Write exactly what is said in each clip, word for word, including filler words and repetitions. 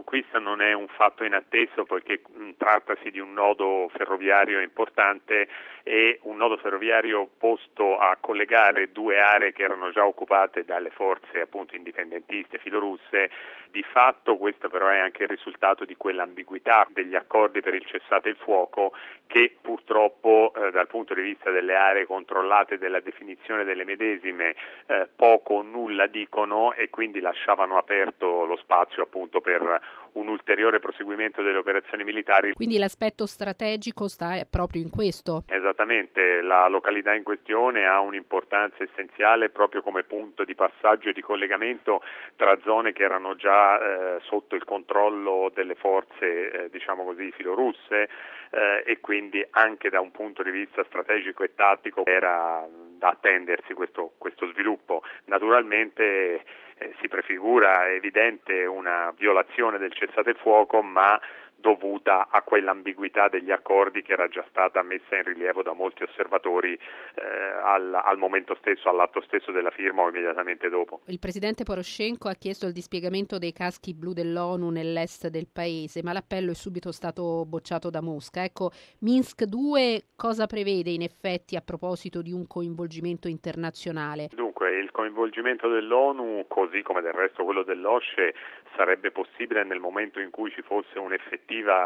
conquista non è un fatto inatteso poiché mh, trattasi di un nodo ferroviario importante e un nodo ferroviario posto a collegare due aree che erano già occupate dalle forze appunto indipendentiste filorusse. Di fatto questo però è anche il risultato di quell'ambiguità degli accordi per il cessate il fuoco che purtroppo eh, dal punto di vista delle aree controllate, della definizione delle medesime, eh, poco o nulla dicono e quindi lasciavano aperto lo spazio appunto per un ulteriore proseguimento delle operazioni militari. Quindi l'aspetto strategico sta proprio in questo. Esattamente, la località in questione ha un'importanza essenziale proprio come punto di passaggio e di collegamento tra zone che erano già eh, sotto il controllo delle forze, eh, diciamo così, filorusse eh, e quindi anche da un punto di vista strategico e tattico era da attendersi questo, questo sviluppo. Naturalmente eh, si prefigura evidente una violazione del cessate il fuoco, ma dovuta a quell'ambiguità degli accordi che era già stata messa in rilievo da molti osservatori eh, al, al momento stesso, all'atto stesso della firma o immediatamente dopo. Il presidente Poroshenko ha chiesto il dispiegamento dei caschi blu dell'ONU nell'est del paese, ma l'appello è subito stato bocciato da Mosca. Ecco, Minsk due cosa prevede in effetti a proposito di un coinvolgimento internazionale? Dunque, il coinvolgimento dell'ONU, così come del resto quello dell'O S C E, sarebbe possibile nel momento in cui ci fosse un'effettiva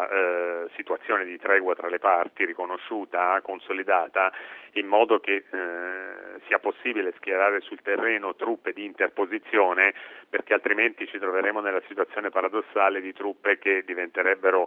eh, situazione di tregua tra le parti, riconosciuta, consolidata, in modo che eh, sia possibile schierare sul terreno truppe di interposizione, perché altrimenti ci troveremo nella situazione paradossale di truppe che diventerebbero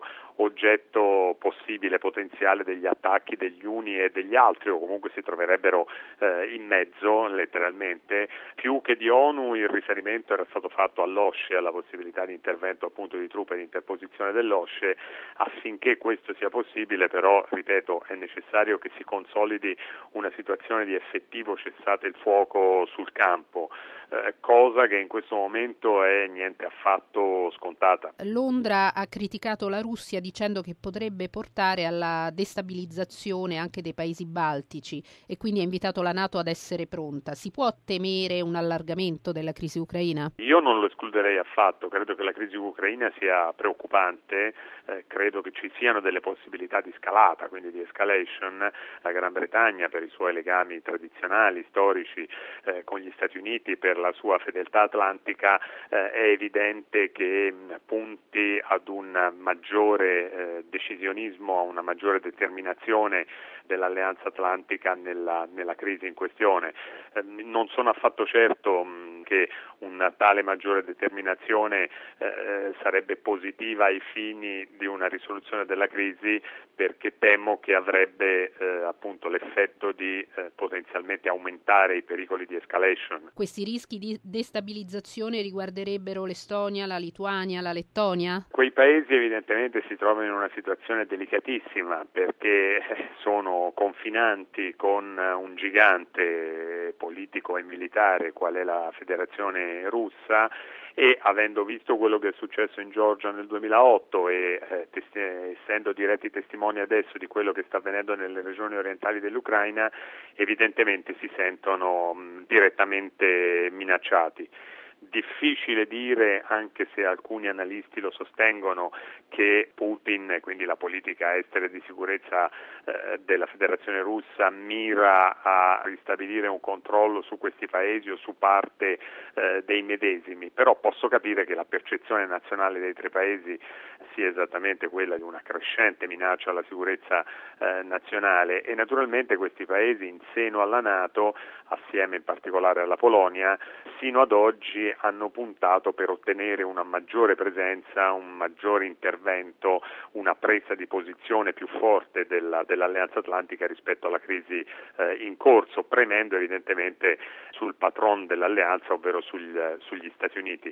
oggetto possibile, potenziale degli attacchi degli uni e degli altri, o comunque si troverebbero eh, in mezzo, letteralmente. Più che di ONU il riferimento era stato fatto all'O S C E, alla possibilità di intervento appunto di truppe di interposizione dell'O S C E. Affinché questo sia possibile, però, ripeto, è necessario che si consolidi una situazione di effettivo cessate il fuoco sul campo, eh, cosa che in questo momento è niente affatto scontata. Londra ha criticato la Russia dicendo che potrebbe portare alla destabilizzazione anche dei paesi baltici e quindi ha invitato la NATO ad essere pronta. Si può temere un allargamento della crisi ucraina? Io non lo escluderei affatto, credo che la crisi ucraina sia preoccupante, eh, credo che ci siano delle possibilità di scalata, quindi di escalation. La Gran Bretagna per i suoi legami tradizionali, storici eh, con gli Stati Uniti, per la sua fedeltà atlantica, eh, è evidente che mh, punti ad un maggiore eh, decisionismo, a una maggiore determinazione dell'Alleanza Atlantica nella, nella crisi in questione. Eh, non sono affatto certo mh, che una tale maggiore determinazione eh, sarebbe positiva ai fini di una risoluzione della crisi, perché temo che avrebbe eh, appunto l'effetto di eh, potenzialmente aumentare i pericoli di escalation. Questi rischi di destabilizzazione riguarderebbero l'Estonia, la Lituania, la Lettonia? Quei paesi evidentemente si trovano in una situazione delicatissima perché sono confinanti con un gigante politico e militare qual è la Federazione Russa, e avendo visto quello che è successo in Georgia nel duemilaotto e eh, testi- essendo diretti testimoni adesso di quello che sta avvenendo nelle regioni orientali dell'Ucraina, evidentemente si sentono mh, direttamente minacciati. Difficile dire, anche se alcuni analisti lo sostengono, che Putin, quindi la politica estera e di sicurezza eh, della Federazione Russa, mira a ristabilire un controllo su questi paesi o su parte eh, dei medesimi, però posso capire che la percezione nazionale dei tre paesi sia esattamente quella di una crescente minaccia alla sicurezza eh, nazionale, e naturalmente questi paesi in seno alla NATO, assieme in particolare alla Polonia, sino ad oggi hanno puntato per ottenere una maggiore presenza, un maggiore intervento, una presa di posizione più forte della, dell'Alleanza Atlantica rispetto alla crisi eh, in corso, premendo evidentemente sul patron dell'Alleanza, ovvero sugli, sugli Stati Uniti.